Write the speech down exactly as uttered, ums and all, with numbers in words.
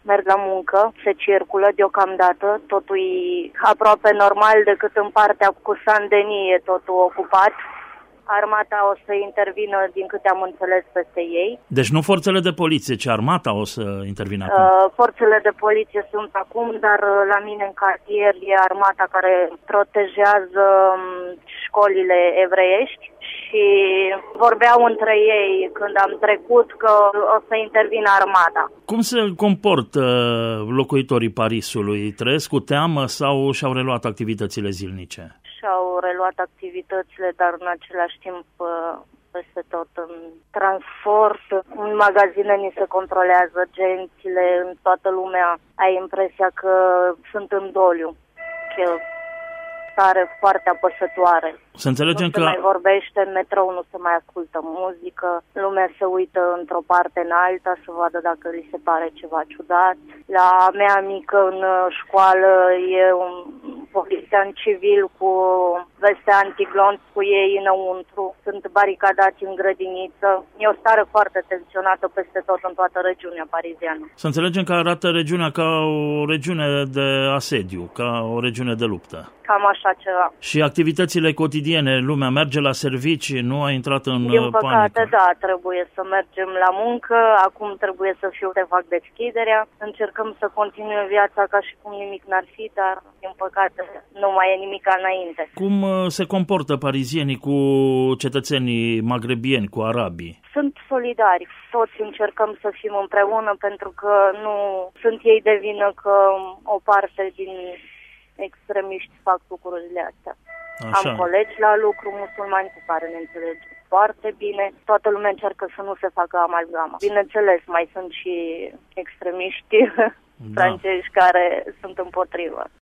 merg la muncă, se circulă deocamdată, totul e aproape normal decât în partea cu Saint-Denis e totul ocupat. Armata o să intervină, din câte am înțeles, peste ei. Deci nu forțele de poliție, ci armata o să intervină acum? Uh, forțele de poliție sunt acum, dar la mine în cartier e armata care protejează școlile evreiești și vorbeau între ei când am trecut că o să intervină armata. Cum se comportă locuitorii Parisului? Trăiesc cu teamă sau și-au reluat activitățile zilnice? Și-au reluat activitățile, dar în același timp peste tot în transport, în magazine ni se controlează gențile, în toată lumea ai impresia că sunt în doliu, că stare foarte apăsătoare. Să înțelegem nu că... se mai vorbește, în metrou nu se mai ascultă muzică, lumea se uită într-o parte în alta să vadă dacă li se pare ceva ciudat. La mea mică în școală e un polițian civil cu veste antiglonț cu ei înăuntru, sunt baricadați în grădiniță. E o stare foarte tensionată peste tot în toată regiunea pariziană. Să înțelegem că arată regiunea ca o regiune de asediu, ca o regiune de luptă. Cam așa ceva. Și activitățile cotidiene, lumea merge la servicii, nu a intrat în Din păcate, panică? da, trebuie să mergem la muncă, acum trebuie să fiu de fac deschiderea, încercăm să continue viața ca și cum nimic n-ar fi, dar din păcate nu mai e nimic înainte. Cum se comportă parizienii cu cetățenii magrebieni, cu arabii? Sunt solidari, toți încercăm să fim împreună pentru că nu sunt ei de vină că o parte din extremiști fac lucrurile astea. Așa. Am colegi la lucru musulmani cu care ne înțelegem foarte bine. Toată lumea încearcă să nu se facă amalgama. Bineînțeles, mai sunt și extremiști da. francezi care sunt împotrivă.